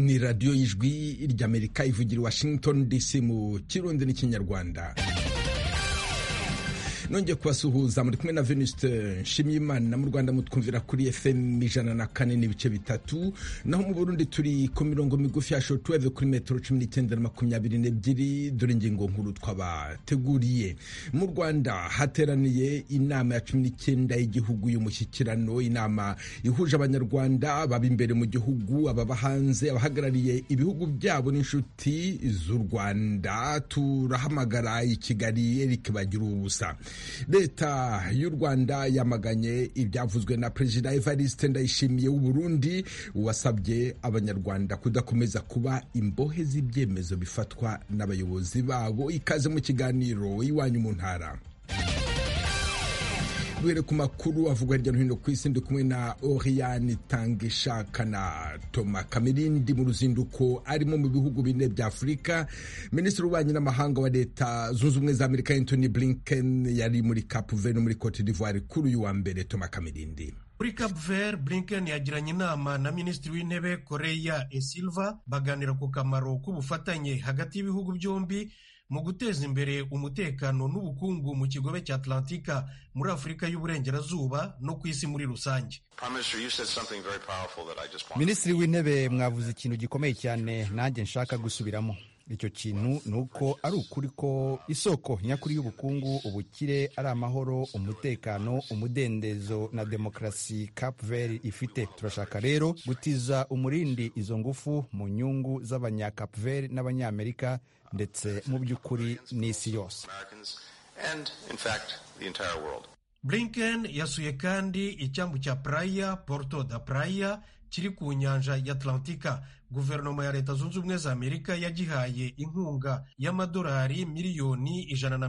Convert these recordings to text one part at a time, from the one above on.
ni radiyo y'ijwi ry'Amerika ivugira i Washington DC mu Kirundi n'Ikinyarwanda. Nongeye kubasuhuza muri kumwe na Venuste Nshimiyimana. Mu Rwanda mutwumvira kuri FM 104.3, naho mu Burundi turi ku mirongo migufi ya shortwave kuri metero 19 na 22. Dore ingingo nkuru twabateguriye. Mu Rwanda hateraniye inama ya 19 y'igihugu y'umushyikirano, inama ihuje abanyarwanda baba imbere mu gihugu, ababa hanze, abahagarariye ibihugu byabo n'inshuti z'u Rwanda. Turahamagara i Kigali Eric Bagiruwubusa. Leta y'u Rwanda yamaganye ibyavuzwe na Perezida Evariste Ndayishimiye w'u Burundi, wasabye abanyarwanda kudakomeza kuba imbohe z'ibyemezo bifatwa n'abayobozi babo. Ikaze mu kiganiro Iwanyu mu Ntara. Duhere ku makuru avugwa hirya no hino ku isi, ndi kumwe na Oriane Tangishaka na Thomas Kamirindi mu ruzinduko arimo mu bihugu bine bya Afurika. Minisitiri w'ububanyi n'amahanga wa Leta Zunze Ubumwe za Amerika Anthony Blinken yari muri Cape Verde muri Cote d'Ivoire kuri uyu wa mbere. Thomas Kamirindi. Muri Cape Verde, Blinken yagiranye inama na Minisitiri w'Intebe Correia e Silva, baganira ku kamaro k'ubufatanye hagati y'ibihugu byombi mu guteza imbere umutekano n'ubukungu mu kigobe cya Atlantika muri Afurika y'Uburengerazuba no ku isi muri rusange. Minisitiri w'Intebe, mwavuze ikintu gikomeye cyane nanjye nshaka gusubiramo. Icyo kintu ni uko ari ukuri ko isoko nyakuri y'ubukungu, ubukire, ari amahoro, umutekano, umudendezo na demokarasi Cape Verde ifite. Turashaka rero gutiza umurindi izo ngufu mu nyungu z'abanya Cape Verde n'abanyamerika ndetse mu by'ukuri n'isi yose. Blinken yasuye kandi icyambu cya Praia, Porto da Praia, kiri ku nyanja ya Atlantika. Guverinoma ya Leta Zunze Ubumwe za Amerika yagihaye inkunga y'amadolari miliyoni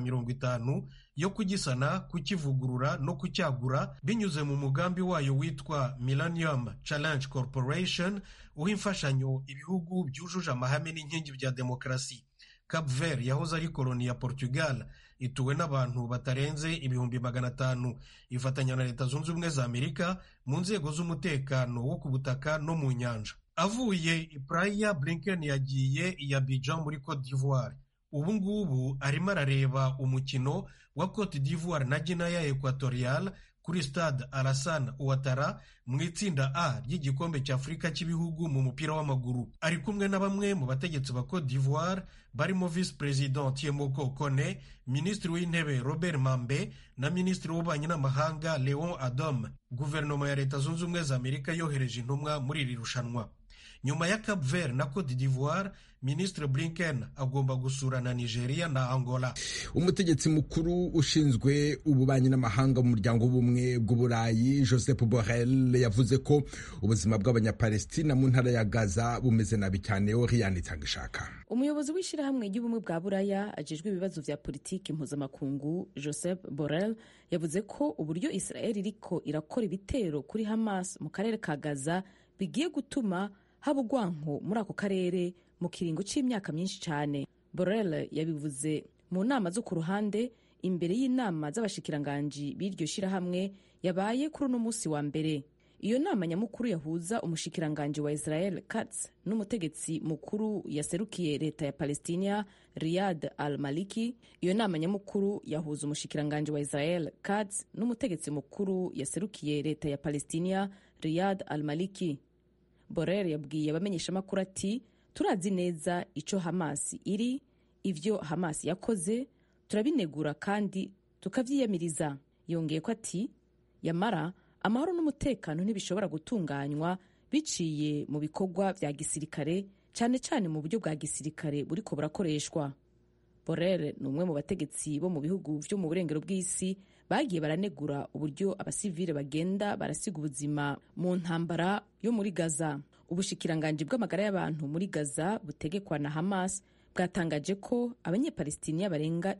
150 yo kugisana, kukivugurura no kucyagura binyuze mu mugambi wayo witwa Millennium Challenge Corporation, uha imfashanyo ibihugu byujuje amahame n'inkingi bya demokarasi. Cape Verde yahoze ari koloni ya Portugal, ituwe n'abantu batarenze 500,000. Ifatanya na Leta Zunze Ubumwe za Amerika mu nzego z'umutekano wo ku butaka no mu nyanja. Avuye i Praia, Blinken yagiye i Abidjan muri Cote d'Ivoire. Ubu ngubu arimo arareba umukino wa Cote d'Ivoire na Guinea Equatorial kuri Stade Alassane Ouattara mu itsinda A ry'igikombe cya Afurika cy'ibihugu mu mupira w'amaguru. Ari kumwe na bamwe mu bategetsi ba Cote d'Ivoire barimo Vice President Thiemoko Kone, Minisitiri w'Intebe Robert Mambe na Minisitiri w'Ububanyi n'Amahanga Leon Adom. Guverinoma ya Leta Zunze Ubumwe za Amerika yohereje intumwa muri iri rushanwa. Nyuma ya Cape Verde na Cote d'Ivoire, Minisitiri Blinken agomba gusura na Nigeria na Angola. Umutegetsi mukuru ushinzwe ububanyi n'amahanga mu muryango w'ubumwe bw'Uburayi, Joseph Borrell, yavuze ko ubuzima bw'abanyapalestina mu ntara ya Gaza bumeze nabi cyane. Oriane Tangishaka. Umuyobozi w'ishyirahamwe ry'ubumwe bwa Buraya ajejwe ibibazo vya politiki mpuzamakungu, Joseph Borrell, yavuze ko uburyo Israel iriko irakora ibitero kuri Hamas mu karere ka Gaza bigiye gutuma haba urwanko muri ako karere mu kiringo c'imyaka myinshi cyane. Borrell yabivuze mu nama zo ku ruhande imbere y'inama z'abashikiranganji b'iryo shirahamwe yabaye kuri uno musi wa mbere. Iyo nama nyamukuru yahuza umushikiranganji wa Israel Katz n'umutegetsi mukuru yaserukiye leta ya Palestina Riyad al-Maliki. Iyo nama nyamukuru yahuza umushikiranganji wa Israel Katz n'umutegetsi mukuru yaserukiye leta ya Palestina Riyad al-Maliki. Borrell yabwiye abamenyeshamakuru ati, turazi neza ico Hamas iri, ivyo Hamas yakoze turabinegura kandi tukavyiyamiriza. Yongeye ko ati, yamara amahoro n'umutekano ntibishobora gutunganywa biciye mu bikorwa vya gisirikare, cyane cyane mu buryo bwa gisirikare buriko burakoreshwa. Borrell ni umwe mu bategetsi bo mu bihugu vyo mu burengero bw'isi bagiye baranegura uburyo abasivile bagenda barasiga ubuzima mu ntambara yo muri Gaza. Ubushikiranganji bw'amagara y'abantu muri Gaza butegekwa na Hamas bwatangaje ko abanyepalestiniya barenga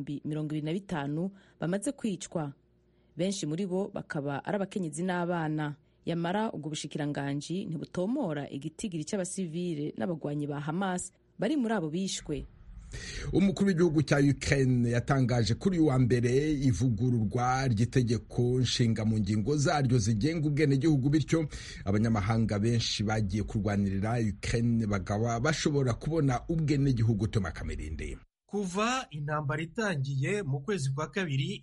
25,000 bamaze kwicwa, benshi muri bo bakaba ari abakenyezi n'abana. Yamara ubwo bushikiranganji ntibutomora igitigiri cy'abasivile n'abagwanyi ba Hamas bari muri abo bishwe. umukuru w'igihugu cya Ukraine yatangaje kuri uyu wa mbere ivugururwa ry'itegeko nshinga mu ngingo zaryo zigenga ubwenegihugu, bityo abanyamahanga benshi bagiye kurwanirira Ukraine bakaba bashobora kubona ubwenegihugu. Toma Kamerinde. Kuva intambara itangiye mu kwezi kwa kabiri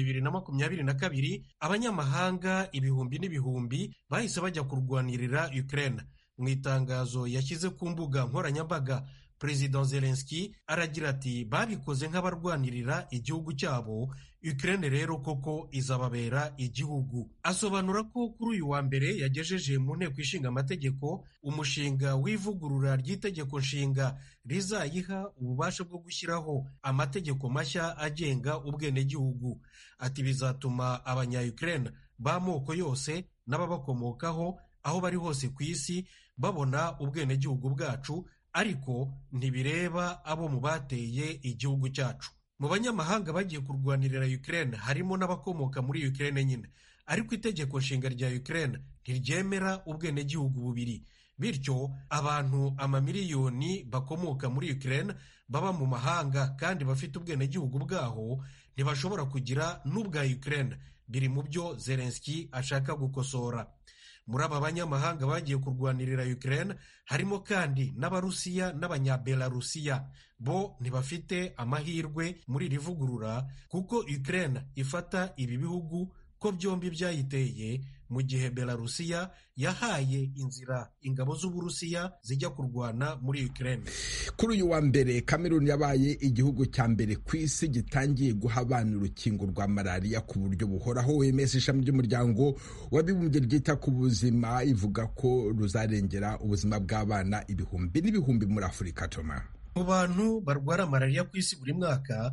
2022, abanyamahanga ibihumbi n'ibihumbi bahise bajya kurwanirira Ukraine. Mu itangazo yashyize ku mbuga nkoranyambaga, President Zelensky aragira ati babikoze nk'abarwanirira igihugu cyabo, Ukraine rero koko izababera igihugu. Asobanura ko kuri uyu wa mbere yagejeje mu nteko ishinga amategeko umushinga w'ivugurura ry'itegeko nshinga rizayiha ububasha bwo gushyiraho amategeko mashya agenga ubwenegihugu. Ati bizatuma abanya-Ukraine b'amoko yose n'ababakomokaho aho bari hose ku isi babona ubwenegihugu bwacu, ariko ntibireba abo mu bateye igihugu cyacu. Mu banyamahanga bagiye kurwanirira Ukraine harimo n'abakomoka muri Ukraine nyine, ariko itegeko nshinga rya Ukraine ntiryemera ubwenegihugu bubiri. Bityo abantu amamiliyoni bakomoka muri Ukraine baba mu mahanga kandi bafite ubwenegihugu bwaho ntibashobora kugira n'ubwa Ukraine. Biri mu byo Zelensky ashaka gukosora. Muri aba banyamahanga bagiye kurwanirira Ukraine harimo kandi n'Abarusiya n'Abanyabelarusiya. Bo ntibafite amahirwe muri iri vugurura kuko Ukraine ifata ibi bihugu ko byombi byayiteye, mu gihe Belarusiya yahaye inzira ingabo z'Uburusiya zijya kurwana muri Ukraine. Kuri uyu wa mbere Cameroon yabaye igihugu cya mbere ku isi gitangiye guha abana urukingo rwa malariya ku buryo buhoraho. OMS, ishami ry'umuryango w'abibumbye ryita ku buzima, ivuga ko ruzarengera ubuzima bw'abana ibihumbi n'ibihumbi muri Afurika. Toma, mu bantu barwara malariya ku isi buri mwaka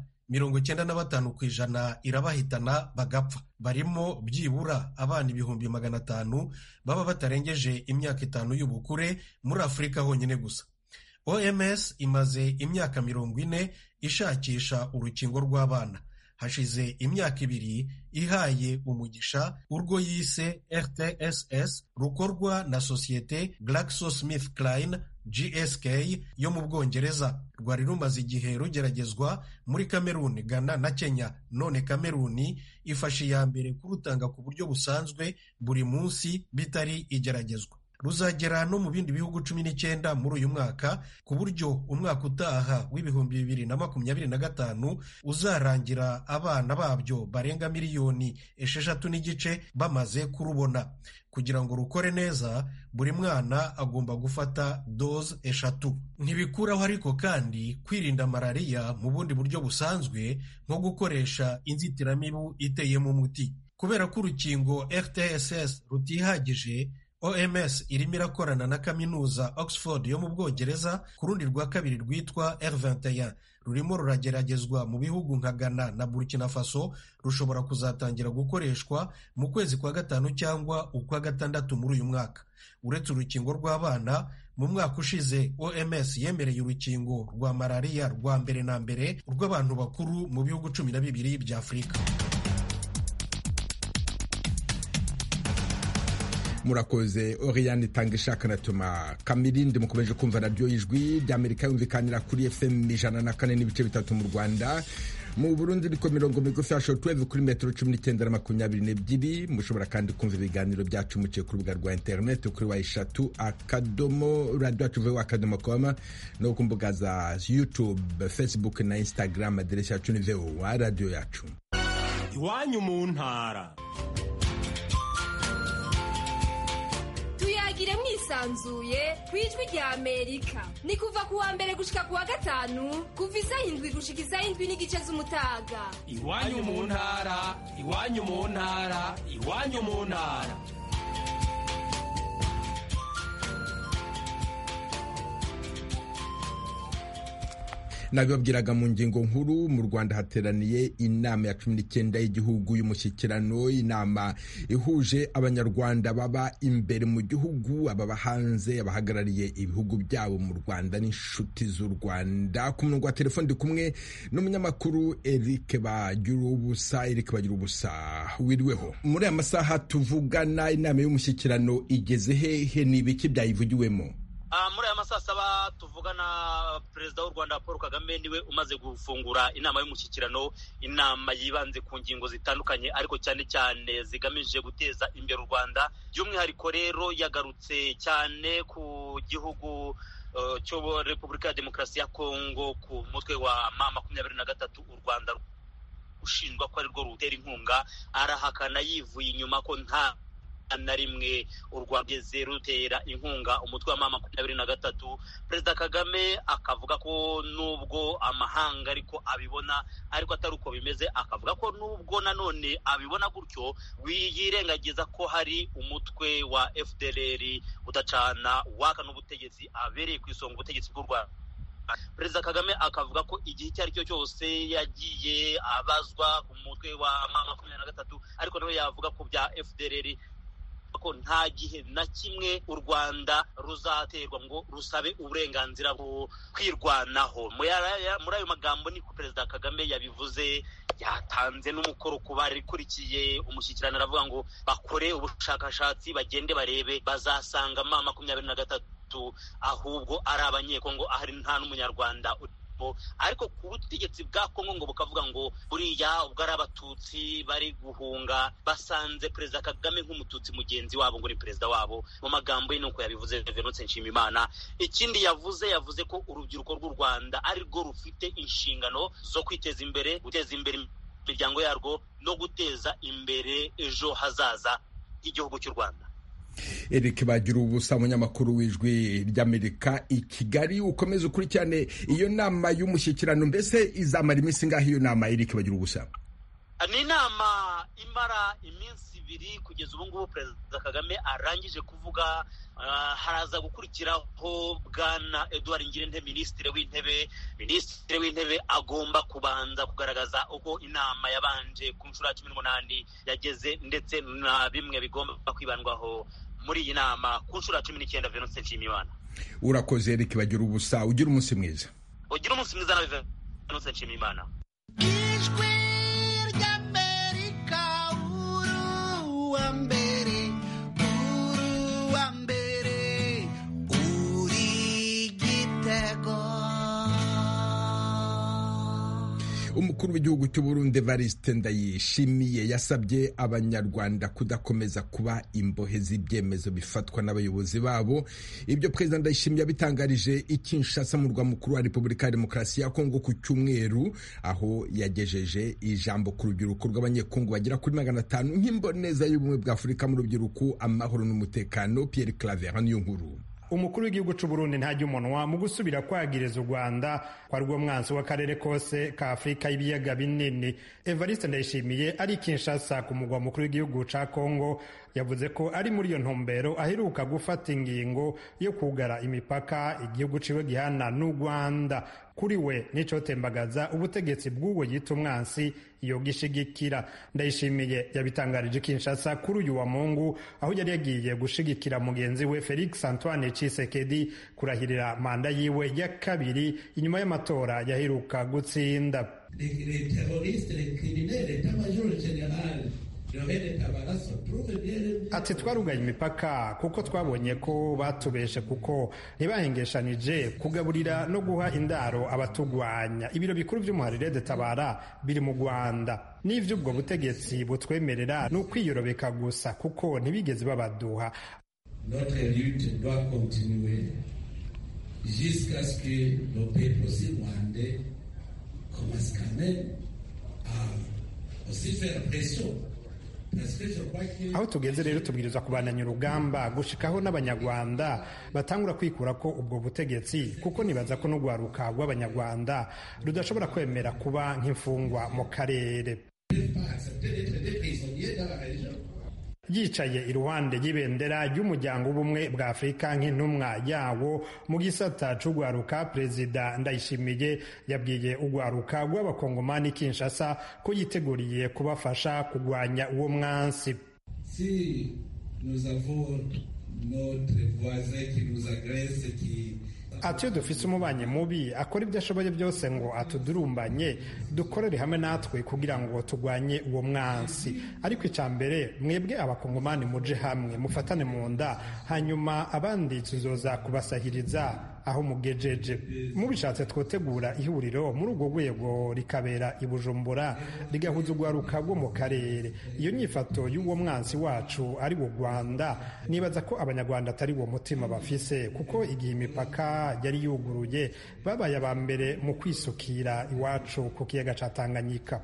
95% irabahitana bagapfa. Barimo byibura abana 500,000 baba batarengeje imyaka 5 y'ubukure muri Afurika honyine gusa. OMS imaze imyaka 40 ishakisha urukingo rw'abana. Hashize imyaka 2 ihaye umugisha urwo yise RTSS rukorwa na sosiyete GlaxoSmithKline GSK yo mu Bwongereza. Rwari rumaze igihe rugeragezwa muri Cameroon, Ghana na Kenya. None Cameroon ifashe iya mbere kurutanga ku buryo busanzwe buri munsi bitari igeragezwa. Ruzagera no mu bindi bihugu 19 muri uyu mwaka, ku buryo umwaka utaha w'ibihumbi 2025 uzarangira abana babyo barenga 6.5 miliyoni bamaze kurubona. Kugira ngo rukore neza, buri mwana agomba gufata doze 3. Ntibikuraho ariko kandi kwirinda malariya mu bundi buryo busanzwe, nko gukoresha inzitiramibu iteyemo umuti. Kubera ko urukingo RTSS rutihagije, OMS irimo irakorana na kaminuza Oxford yo mu Bwongereza ku rundi rwa kabiri rwitwa R21. Rurimo rurageragezwa mu bihugu nka Ghana na Burkina Faso. Rushobora kuzatangira gukoreshwa mu kwezi kwa 5 cyangwa ukwa 6 muri uyu mwaka. Uretse urukingo rw'abana, mu mwaka ushize OMS yemereye urukingo rwa malariya rwa mbere na mbere rw'abantu bakuru mu bihugu 12 bya Afurika. Murakoze Oriane Tangishaka na Toma Kamirindi. Mukomeje kumva radio y'ijwi ry'Amerika yumvikanira kuri FM 104.3 mu Rwanda. Mu Burundi niko mirongo migufi ya shortwave kuri metero 19.22. Mushobora kandi kumva ibiganiro byacu muciye ku rubuga rwa internet kuri wa3.radio.com no ku mbuga za YouTube, Facebook na Instagram. Aderesi yacu ni VOA radio yacu. Iwanyu mu ntara. Tuyagire mwisanzuye kwijwi rya Amerika. Ni kuva ku wa mbere gushika ku wa 5 kuva 7 gushika 7:30 z'umutaga. Iwanyu mu ntara, iwanyu mu ntara, iwanyu mu ntara. Nabibabwiraga mu ngingo nkuru, mu Rwanda hateraniye inama ya 19 y'igihugu y'umushyikirano. Inama ihuje abanyarwanda baba imbere mu gihugu, ababa hanze, abahagarariye ibihugu byabo mu Rwanda n'inshuti z'u Rwanda. Ku murongo wa telefone ndi kumwe n'umunyamakuru Eric Bagirubusa. Wiriweho. Muri aya masaha tuvugana, inama y'umushyikirano igeze hehe? Ni ibiki byayivugiwemo? muri aya masaha saba tuvugana perezida w'u Rwanda Paul Kagame niwe umaze gufungura inama y'umushyikirano, inama yibanze ku ngingo zitandukanye ariko cyane cyane zigamije guteza imbere u Rwanda. By'umwihariko rero yagarutse cyane ku gihugu cyo Repubulika ya Demokarasi ya Kongo, ku mutwe wa M23 u Rwanda ushinjwa ko ari rwo rutera inkunga. Arahakana yivuye inyuma ko nta na rimwe u Rwanda rutera inkunga umutwe wa M23. Perezida Kagame akavuga ko nubwo amahanga ariko abibona ariko atari uko bimeze, akavuga ko nubwo nanone abibona gutyo yirengagiza ko hari umutwe wa FDLR udacana waka n'ubutegetsi abereye ku isonga ubutegetsi bw'u Rwanda. Perezida Kagame akavuga ko igihe icyo ari cyo cyose yagiye abazwa ku mutwe wa M23 ariko nawe yavuga ko bya FDLR ko nta gihe na kimwe u Rwanda ruzaterwa ngo rusabe uburenganzira bwo kwirwanaho. Muri ayo magambo niko Perezida Kagame yabivuze. Yatanze n'umukoro ku barikurikiye umushyikirano, aravuga ngo bakore ubushakashatsi bagende barebe, bazasanga M23 ahubwo ari abanyekongo, ahari nta n'umunyarwanda ariko ku butegetsi bwa Kongo ngo bukavuga ngo buriya ubwo ari abatutsi bari guhunga, basanze Perezida Kagame nk'umututsi mugenzi wabo ngo ni perezida wabo. Mu magambo ye nuko yabivuze Venuste Nshimiyimana. Ikindi yavuze ko urubyiruko rw'u Rwanda ari rwo rufite inshingano zo kwiteza imbere, guteza imbere imiryango yarwo no guteza imbere ejo hazaza h'igihugu cy'u Rwanda. Eric Bagiruwubusa, umunyamakuru w'Ijwi ry'Amerika i Kigali. Ukomeze ukurikirane iyo nama y'umushyikirano. Mbese izamara iminsi ngaho iyo nama, Eric Bagiruwubusa? Ni inama imara iminsi 2 kugeza ubu ngubu Perezida Kagame arangije kuvuga. Haraza gukurikiraho Bwana Edouard Ngirente, Minisitiri w'Intebe agomba kubanza kugaragaza uko inama yabanje ku nshuro ya 18 yageze, ndetse na bimwe bigomba kwibandwaho muri iyi nama ku nshuro ya 19. Venuste Nshimiyimana. Urakoze Eric Bagiruwubusa, ugira umunsi mwiza. Ugira umunsi mwiza na Venuste Nshimiyimana. Ijwi ry'Amerika, uruwa mbere, uri gitego. Umukuru w'igihugu cy'u Burundi Evariste Ndayishimiye yasabye abanyarwanda kudakomeza kuba imbohe z'ibyemezo bifatwa n'abayobozi babo. Ibyo Perezida Ndayishimiye yabitangarije i Kinshasa, mu murwa mukuru wa Repubulika ya Demokarasi ya Kongo, ku Cyumweru, aho yagejeje ijambo ku rubyiruko rw'abanyekongo bagera kuri 500 nk'imboneza y'ubumwe bwa Afurika mu rubyiruko, amahoro n'umutekano. Pierre Claver niyo nkuru. Umukuru w'igihugu cy'u Burundi ntajya umunwa mu gusubira kwagiriza u Rwanda kwa rwo mwansi w'akarere kose ka Afurika y'ibiyaga binini. Evariste Ndayishimiye ari Kinshasa ku mugwa mukuru w'igihugu ca Kongo yavuze ko ari muri iyo ntumbero aheruka gufata ingingo yo kugara imipaka igihugu ciwe gihana n'u Rwanda. Kuri we nico tembagaza ubutegetsi bw'uwo yita umwansi iyo gishigikira. Ndayishimiye yabitangarije Kinshasa kuri uyu wa Mungu, aho yari yagiye gushigikira mugenzi we Felix Antoine Tshisekedi kurahirira manda yiwe ya kabiri inyuma y'amatora yaheruka gutsinda. Ati twarugaye imipaka kuko twabonye ko batubeshe, kuko ntibahengeshanije kugaburira no guha indaro abatugwanya. Ibiro bikuru by'umuharire de Tabara biri mu Rwanda, n'ivy'ubwo butegetsi butwemerera no kwiyorobeka gusa kuko ntibigeze babaduha. Notre lutte doit continuer jusqu'à ce que nos peuples rwandais commencent quand même à aussi faire pression. Aho tugeze rero tubwirizwa kubananya urugamba gushikaho n'abanyarwanda batangura kwikura ko ubwo butegetsi, kuko nibaza ko n'ugwaruka rw'abanyarwanda rudashobora kwemera kuba nk'imfungwa mu karere. Yicaye iruhande y'ibendera ry'umuryango w'ubumwe bwa Afurika nk'intumwa yawo mu gisata c'ugwaruka, Perezida Ndayishimiye yabwiye ugwaruka rw'abakongomani Kinshasa ko yiteguriye kubafasha kugwanya uwo mwansi. Si nous avons notre voisin qui nous agresse, qui ati iyo dufise umubanyi mubi akora ibyo ashoboye byose ngo atudurumbanye, dukorere hamwe natwe kugira ngo turwanye uwo mwansi. Ariko icya mbere, mwebwe abakongomani muje hamwe mufatane mu nda, hanyuma abandi tuzoza kubasahiriza aho mugejeje. Mubishatse twotegura ihuriro muri urwo rwego rikabera i Bujumbura, rigahuza urwaruka rwo mu karere. Iyo nyifato y'uwo mwansi wacu ari wo Rwanda, nibaza ko abanyarwanda atari wo mutima bafise, kuko igihe imipaka yari yuguruye babaye aba mbere mu kwisukira iwacu ku kiyaga ca Tanganyika.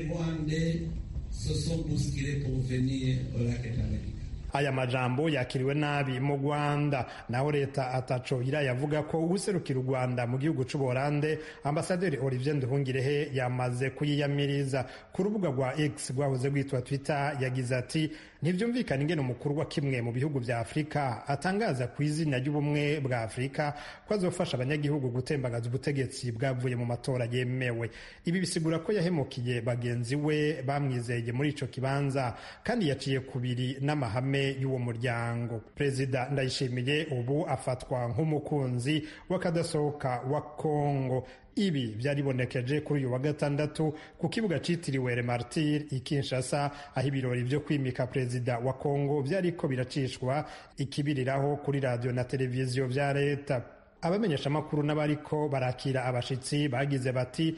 Aya majambo yakiriwe nabi mu Rwanda, naho leta ataco irayavuga ko userukira u Rwanda mu gihugu c'Ubuholande Ambasaderi Olivier Nduhungirehe yamaze kuyiyamiriza. Ku rubuga rwa X rwahoze rwitwa Twitter yagize ati ntivyumvikana ingene umukuru wa kimwe mu bihugu vya Afurika atangaza ku izina ry'ubumwe bwa Afurika ko azofasha abanyagihugu gutembagaza ubutegetsi bwavuye mu matora yemewe. Ibi bisigura ko yahemukiye bagenzi we bamwizeye muri ico kibanza, kandi yaciye kubiri n'amahame y'uwo muryango. Perezida Ndayishimiye ubu afatwa nk'umukunzi w'akadasohoka wa Kongo. Ibi byaribonekeje kuri uyu wa gatandatu ku kibuga citiriwe Le Martyr i Kinshasa, aho ibirori vyo kwimika perezida wa Kongo vyariko biracishwa ikibiriraho kuri radio na televiziyo vya leta. Abamenyesha makuru n'abariko barakira abashitsi bagize bati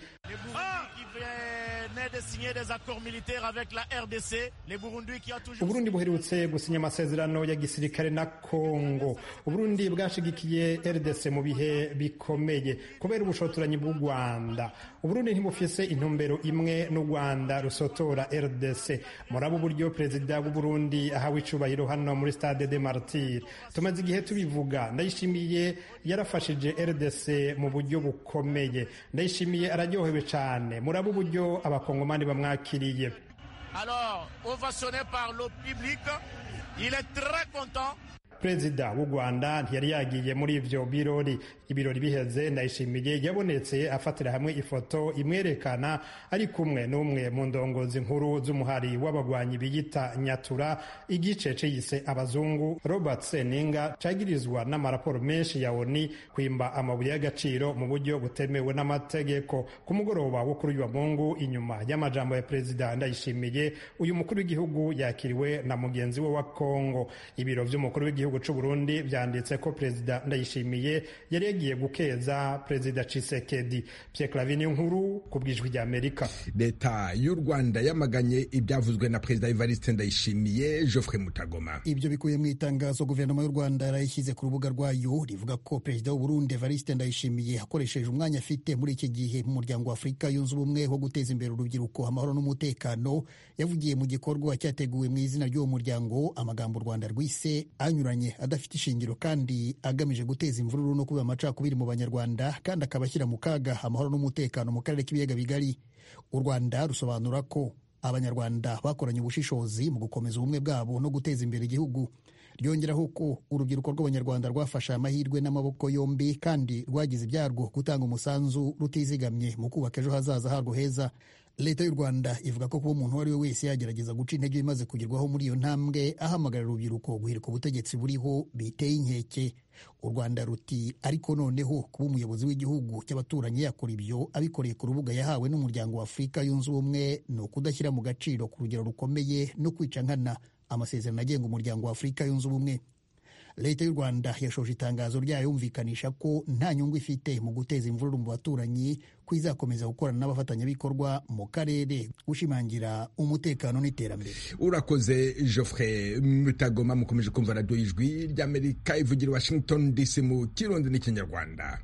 Uburundi buherutse gusinya amasezerano ya gisirikare na Kongo. Uburundi bwashigikiye RDC mu bihe bikomeye kubera ubushotoranyi bw'u Rwanda. Uburundi ntibufise intumbero imwe n'u Rwanda rusotora RDC. Muri abo buryo perezida w'u Burundi ahawe icubahiro hano muri Stade des Martyrs. Tumaze igihe tubivuga, Ndayishimiye yarafashije RDC mu buryo bukomeye. Ndayishimiye araryohewe cane. Muri abo buryo abakongomani bamwakiriye. Alors, ovationné par le public, il est très content. Perezida w'u Rwanda ntiyari yagiye muri ivyo birori. Ibirori biheze, Ndayishimiye yabonetse afatira hamwe ifoto imwerekana ari kumwe n'umwe mu ndongozi nkuru z'umuhari w'abagwanyi biyita Nyatura, igice ciyise abazungu Robert Seninga, cagirizwa n'amaraporo menshi ya ONU kwimba amabuye y'agaciro mu buryo butemewe n'amategeko. Ku mugoroba wo kuri uyu Mungu, inyuma y'amajambo ya Perezida Ndayishimiye, uyu mukuru w'igihugu yakiriwe na mugenzi we wa Kongo. Ibiro vy'umukuru w'igihugu c'u Burundi vyanditse ko Perezida Ndayishimiye yari yagiye gukeza Perezida Tshisekedi. Pierre Clavin nkuru kubwijwi rya Amerika. Leta y'u Rwanda yamaganye ibyavuzwe na Perezida Evariste Ndayishimiye. Geoffrey Mutagoma. Ibyo bikuye mu itangazo guverinoma y'u Rwanda yarayishyize ku rubuga rwayo rivuga ko Perezida w'u Burundi Evariste Ndayishimiye akoresheje umwanya afite muri iki gihe mu muryango wa Afurika yunze ubumwe wo guteza imbere urubyiruko, amahoro n'umutekano, yavugiye mu gikorwa cyateguwe mu izina ry'uwo muryango amagambo u Rwanda rwise anyuranye, adafite ishingiro kandi agamije guteza imvururu no kuba amacakubiri mu Banyarwanda, kandi akaba ashyira mu kaga amahoro n'umutekano mu karere k'ibiyaga bigari. U Rwanda rusobanura ko Abanyarwanda bakoranye ubushishozi mu gukomeza ubumwe bwabo no guteza imbere igihugu. Ryongeraho ko urubyiruko rw'Abanyarwanda rwafashe amahirwe n'amaboko yombi kandi rwagize ibyarwo gutanga umusanzu rutizigamye mu kubaka ejo hazaza harwo heza. Leta y'u Rwanda ivuga ko kuba umuntu uwo ari we wese yagerageza guca intege bimaze kugerwaho muri iyo ntambwe, ahamagarira urubyiruko guhirika ubutegetsi buriho biteye inkeke. U Rwanda ruti ariko noneho kuba umuyobozi w'igihugu cy'abaturanyi yakora ibyo abikoreye ku rubuga yahawe n'umuryango wa Afurika yunze ubumwe ni ukudashyira mu gaciro ku rugero rukomeye no kwica nkana amasezerano agenga umuryango wa Afurika yunze ubumwe. Leta y'u Rwanda yashoje itangazo ryayo yumvikanisha ko nta nyungu ifite mu guteza imvururu mu baturanyi, ko izakomeza gukorana n'abafatanyabikorwa mu karere gushimangira umutekano n'iterambere. Urakoze Geoffrey Mutagoma. Mukomeje kumva radio y'ijwi ry'Amerika ivugira Washington DC mu Kirundi n'Ikinyarwanda.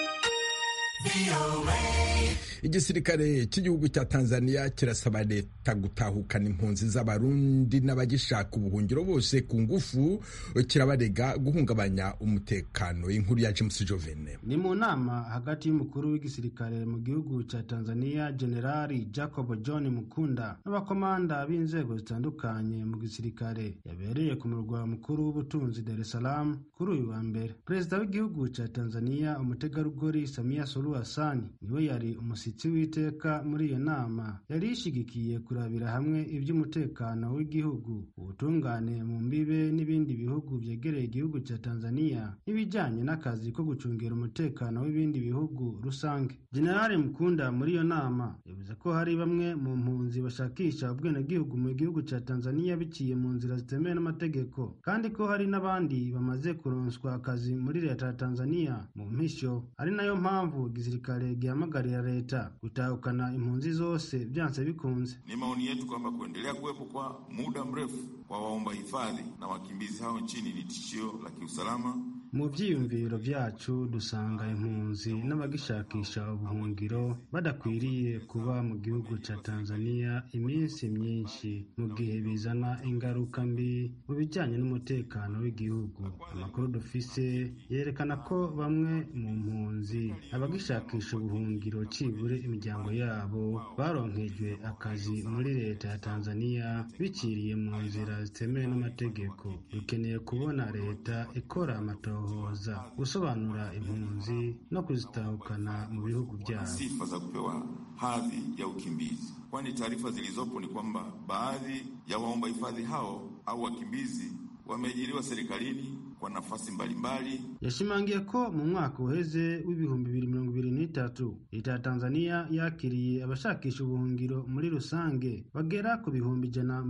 Igisirikare cy'igihugu cya Tanzania kirasaba leta gutahukana impunzi z'abarundi n'abagishaka ubuhungiro bose ku ngufu, kirabarega guhungabanya umutekano. Inkuru ya James Jovene. Ni mu nama hagati y'umukuru w'igisirikare mu gihugu cya Tanzania Generali Jacob John Mukunda n'abakomanda b'inzego zitandukanye mu gisirikare yabereye ku murwa mukuru w'ubutunzi Dar es Salaam kuri uyu wa mbere. Perezida w'igihugu cya Tanzania umutegarugori Samia Suluhu Suluhu Hassan niwe yari umushyitsi w'iteka muri iyo nama yari ishigikiye kurabira hamwe iby'umutekano w'igihugu, ubutungane mu mbibe n'ibindi bihugu byegereye igihugu cya Tanzania n'ibijyanye n'akazi ko gucungira umutekano w'ibindi bihugu rusange. General Mkunda muri iyo nama yavuze ko hari bamwe mu mpunzi bashakisha ubwenegihugu mu gihugu cya Tanzania biciye mu nzira zitemewe n'amategeko, kandi ko hari n'abandi bamaze kuronswa akazi muri leta ya Tanzania mu mpisho. Ari nayo mpamvu igisirikare gihamagarira leta gutahukana impunzi zose byanse bikunze. Ni maoni yetu kwamba kuendelea kuwepo kwa muda mrefu kwa waomba hifadhi na wakimbizi hao nchini ni tishio la kiusalama. Mu byiyumviro byacu dusanga impunzi n'abagishakisha ubuhungiro badakwiriye kuba mu gihugu cya Tanzania iminsi myinshi, mu gihe bizana ingaruka mbi mu bijyanye n'umutekano w'igihugu. Amakuru dufise yerekana ko bamwe mu mpunzi abagishakisha ubuhungiro cibure imiryango yabo baronkejwe akazi muri leta ya Tanzania biciriye mu nzira zitemewe n'amategeko. Dukeneye kubona leta ikora amato gusobanura impunzi no kuzitahukana mu bihugu byabo. Sifa za kupewa hadhi ya ukimbizi, kwani taarifa zilizopo ni kwamba baadhi ya waomba hifadhi hao au wakimbizi wameajiriwa serikalini kwa nafasi mbalimbali. Yashimangiye ko mu mwaka uheze w'ibihumbi 2023 leta ya Tanzania yakiriye abashakisha ubuhungiro muri rusange bagera ku bihumbi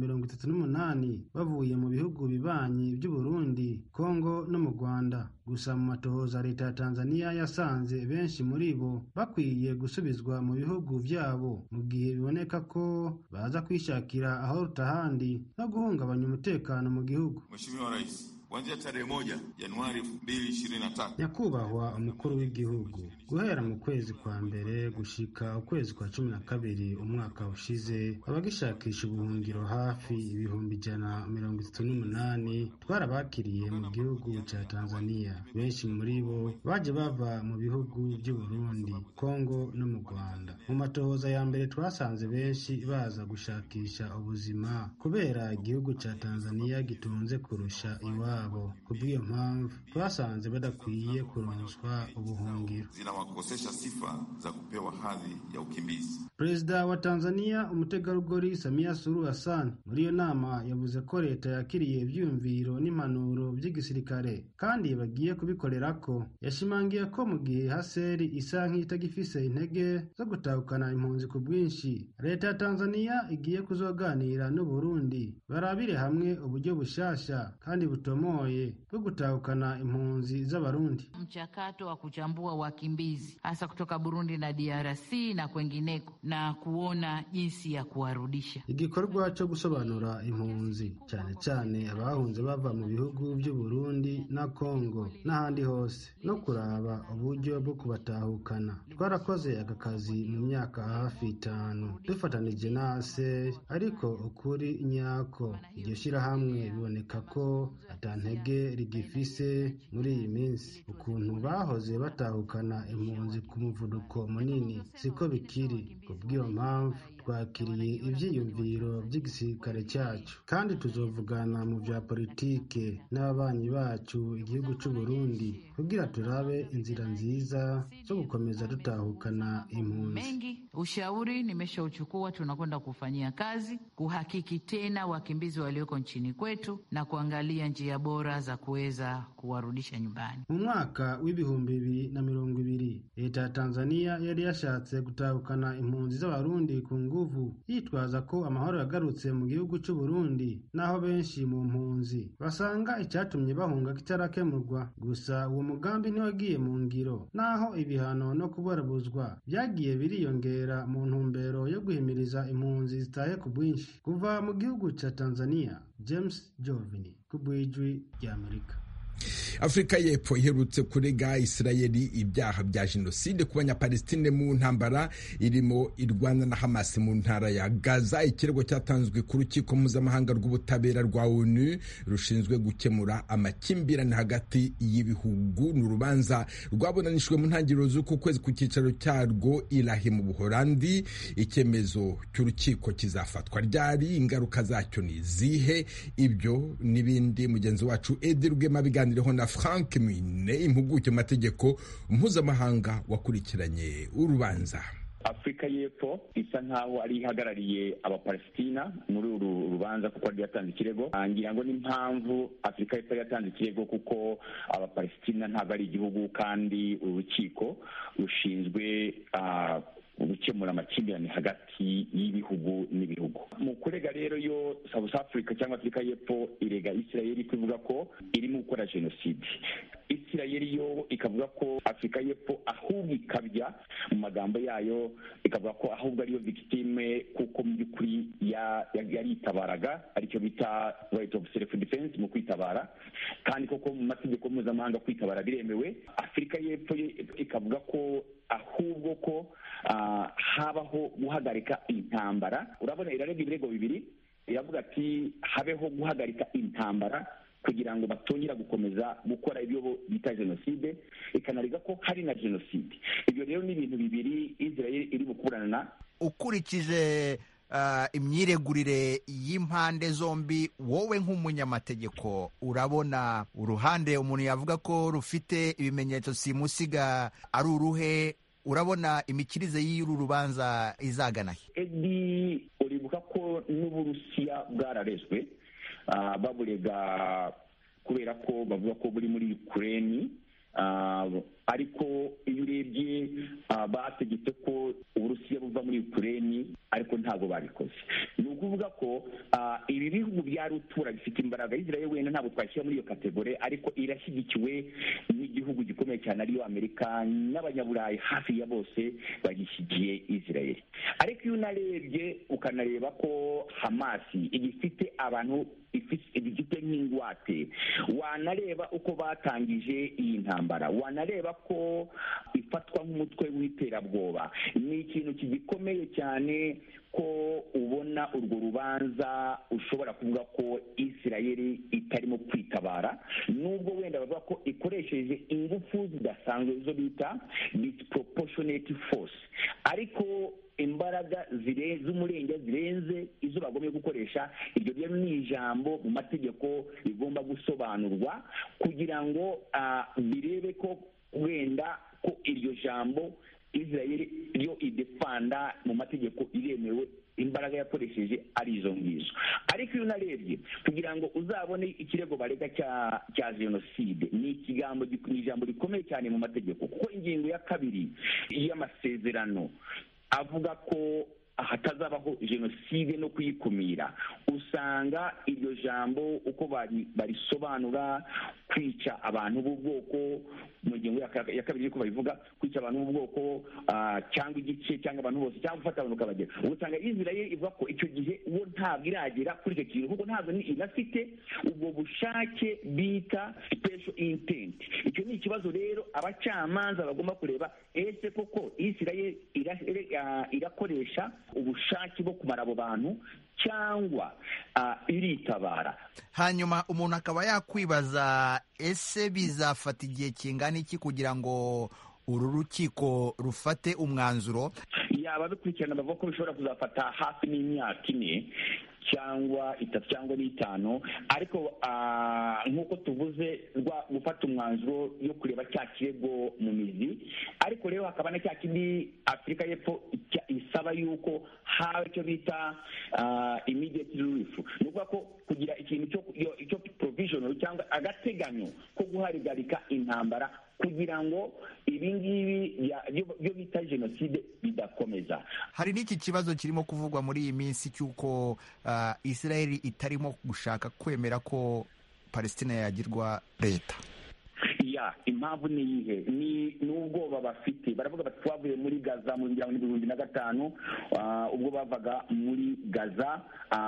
138 bavuye mu bihugu bibanyi by'u Burundi, Kongo no mu Rwanda. Gusa mu matohoza leta ya Tanzania yasanze benshi muri bo bakwiye gusubizwa mu bihugu byabo, mu gihe biboneka ko baza kwishakira aho rutahandi no guhungabanya umutekano mu gihugu. Mheshimiwa Rais, kuanzia tarehe 1 Januari 2023, nyakubahwa umukuru w'igihugu, guhera mu kwezi kwa mbere gushika ukwezi kwa 12 umwaka ushize, abagishakisha ubuhungiro hafi ibihumbi 138 twarabakiriye mu gihugu cya Tanzania. Benshi muri bo baje bava mu bihugu by'u Burundi, Kongo no mu Rwanda. Mu matohoza ya mbere twasanze benshi baza gushakisha ubuzima kubera igihugu cya Tanzania gitunze kurusha iwabo. Kubw'iyo mpamvu twasanze badakwiye kuronswa ubuhungiro. Zinawakosesha sifa za kupewa hadhi ya ukimbizi. Perezida wa Tanzania umutegarugori Samia Suluhu Hassan muri iyo nama yavuze ko leta yakiriye ibyumviro n'impanuro by'igisirikare kandi bagiye kubikorera ko. Yashimangiye ko mu gihe Haseri isa nk'itagifise intege zo gutahukana impunzi ku bwinshi, leta ya Tanzania igiye kuzoganira n'u Burundi barabire hamwe uburyo bushasha kandi butomoye bwo gutahukana impunzi z'abarundi. Mchakato wa kuchambua wakimbizi hasa kutoka Burundi na DRC na kwengineko na kuona jinsi ya kuwarudisha. Igikorwa cyo gusobanura impunzi cyane cyane abahunze bava mu bihugu by'u Burundi na Kongo n'ahandi hose no kuraba uburyo bwo kubatahukana. Twarakoze aka kazi mu myaka hafi 5 dufatanije nase, ariko ukuri nyako iryo shirahamwe biboneka ko atantege rigifise muri iyi minsi. Ukuntu bahoze batahukana impunzi ku muvuduko munini siko bikiri. Kubw'iyo mpamvu twakiriye ibyiyumviro by'igisirikare cyacu kandi tuzovugana mu bya politike n'ababanyi bacu igihugu cy'u Burundi kugira turabe inzira nziza zo gukomeza dutahukana impunzi. Mengi ushauri nimeshauchukua, tunakwenda kufanyia kazi kuhakiki tena wakimbizi walioko nchini kwetu na kuangalia njia bora za kuweza kuwarudisha nyumbani. Mu mwaka w'ibihumbi 2020 leta ya Tanzania yari yashatse gutahukana impunzi z'abarundi ku nguvu yitwaza ko amahoro yagarutse mu gihugu cy'u Burundi, naho benshi mu mpunzi basanga icyatumye bahunga kitarakemurwa. Gusa uwo mugambi ntiwagiye mu ngiro, naho ibihano no kubarabuzwa byagiye biriyongera mu ntumbero yo guhimiriza impunzi zitahe ku bwinshi. Kuva mu gihugu cya Tanzania, James Jovini, ku bw'ijwi ry'Amerika. Afrika y'Epfo iherutse kurega Isirayeli ibyaha bya jenoside ku banyapalestine mu ntambara irimo irwana na Hamas mu ntara ya Gaza. Ikirego cyatanzwe ku rukiko mpuzamahanga rw'ubutabera rwa ONU rushinzwe gukemura amakimbirane hagati y'ibihugu. Ni urubanza rwaburanishijwe mu ntangiriro z'uku kwezi ku cyicaro cyarwo Irahi mu Buholandi. Icyemezo cy'urukiko kizafatwa ryari? Ingaruka zacyo ni zihe? Ibyo n'ibindi mugenzi wacu Edi Rugema biganiriyeho na Frank Mwine, impuguke mu mategeko mpuzamahanga wakurikiranye urubanza. Afurika y'Epfo isa nkaho ari ihagarariye abapalestina muri uru rubanza kuko ari yatanze ikirego. Ngira ngo n'impamvu Afurika y'Epfo yatanze ikirego kuko abapalestina ntabwo ari igihugu kandi urukiko rushinzwe gukemura amakimbirane hagati y'ibihugu n'ibihugu. Mu kurega rero yo South Africa cyangwa Afurika y'Epfo irega Israel kuvuga ko irimo gukora jenoside. Israel yo ikavuga ko Afurika y'Epfo ahubwo ikabya mu magambo yayo ikavuga ko ahubwo ariyo victime kuko mu by'ukuri yaritabaraga aricyo bita right of self defense mu kwitabara, kandi koko mu mategeko mpuzamahanga kwitabara biremewe. Afurika y'Epfo ikavuga ko ahubwo ko habaho guhagarika intambara. Urabona irarega ibirego bibiri, iravuga ati habeho guhagarika intambara kugira ngo batongera gukomeza gukora ibyo bita jenoside, ikanariga ko hari na jenoside. Ibyo rero ni ibintu bibiri Israel iri gukurana. Ukurikije imyiregurire y'impande zombi, wowe nk'umunyamategeko urabona uruhande umuntu yavuga ko rufite ibimenyetso simusiga ari uruhe? Urabona imikirize y'uru rubanza izagana he? Uribuka ko n'Uburusiya bwararezwe baburega kubera ko bavuga ko buri muri Ukraine, ariko iyo urebye bategetse ko Uburusiya buva muri Ukraine ariko ntabwo babikoze. Ni ukuvuga ko ibi bihugu bya rutura bifite imbaraga. Israel wenda ntabwo twashyira muri iyo kategori, ariko irashyigikiwe n'igihugu gikomeye cyane ariyo Amerika, n'abanyaburayi hafi ya bose bagishyigiye Israel. Ariko iyo unarebye ukanareba ko Hamas igifite abantu ifite nk'ingwate, wanareba uko batangije iyi ntambara, wanareba ko ifatwa nk'umutwe w'iterabwoba, ni ikintu kigikomeye cyane ko ubona urwo rubanza ushobora kuvuga ko Israel itarimo kwitabara, nubwo wenda bavuga ko ikoresheje ingufu zidasanzwe zo bita disproportionate force, ariko imbaraga z'umurenge zirenze izo bagomye gukoresha. Iryo rero ni ijambo mu mategeko rigomba gusobanurwa kugira ngo birebe ko wenda ko iryo jambo Israel ryo idefanda mu mategeko iremewe, imbaraga yakoresheje ari izo ngizo. Ariko iyo unarebye kugira ngo uzabone ikirego barega cya jenoside, ni ijambo rikomeye cyane mu mategeko, kuko ingingo ya 2 y'amasezerano avuga ko hatazabaho jenoside no kuyikumira. Usanga iryo jambo uko barisobanura, kwica abantu b'ubwoko, mu ngingo ya 2 uko babivuga, kwica abantu b'ubwoko cyangwa igice cyangwa abantu bose cyangwa gufata abantu ukabagera. Usanga Israel ivuga ko icyo gihe uwo ntabwo iragera kuri icyo kintu, kuko ntabwo inafite ubwo bushake bita special intent. Icyo ni ikibazo rero abacamanza bagomba kureba, ese koko Israel irakoresha ubushake bwo kumara abo bantu cyangwa iritabara. Hanyuma umuntu akaba yakwibaza, ese bizafata igihe kingana iki kugira ngo uru rukiko rufate umwanzuro? Ababikurikirana bavuga ko bishobora kuzafata hafi n'imyaka 4 cyangwa 3 cyangwa 5, ariko nk'uko tuvuze gufata umwanzuro yo kureba cya kirego mu mizi. Ariko rero hakaba na cya kindi Afurika y'Epfo isaba yuko haba icyo bita immediate relief, ni ukuvuga ko kugira ikintu cyo provisional cyangwa agateganyo ko guharigarika intambara kugira ngo ibingibi byo bita jenoside bidakomeza. Hari n'iki kibazo kirimo kuvugwa muri iyi minsi cy'uko Israel itarimo gushaka kwemera ko Palestina yagirwa leta. Impamvu ni iyihe? Ni ubwoba bafite. Baravuga bati twavuye muri Gaza mu 2005, ubwo bavaga muri Gaza,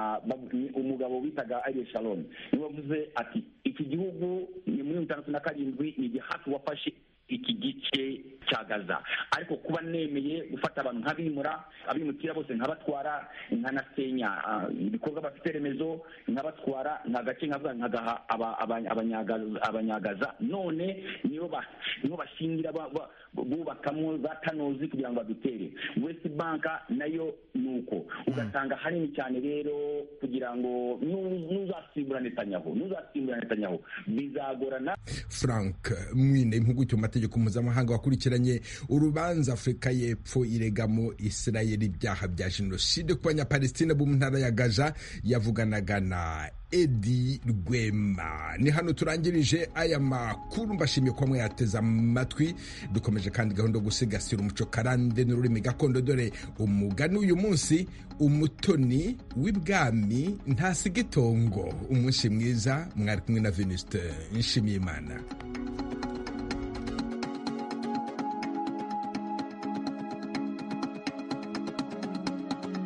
umugabo witaga Ariel Sharon niwe wavuze ati iki gihugu ni muri 1957 ni hafi wafashe iki gice cya Gaza, ariko kuba nemeye gufata abantu abimukira bose nkabatwara, nkanasenya ibikorwa bafite remezo, nkabatwara nkagace nkagaha abanyagaza, none niyo bashingira bubakamo za tanozi kugira ngo badutere. West Bank nayo nuko ugasanga hanini cyane rero kugira ngo nuzasimbura Netanyahu bizagorana. Frank Mwine, impuguke mu mategeko mpuzamahanga wakurikiranye urubanza Afurika y'Epfo iregamo Israeli ibyaha bya jenoside ku banyapalestina bo mu ntara ya Gaza, yavuganaga na Edi Rwema. Ni hano turangirije aya makuru, mbashimiye ko mwayateze amatwi. Dukomeje kandi gahunda yo gusigasira umuco karande n'ururimi gakondo, dore umugani uyu munsi: umutoni w'ibwami ntasiga itongo. Umunsi mwiza, mwari kumwe na Venuste Nshimiyimana.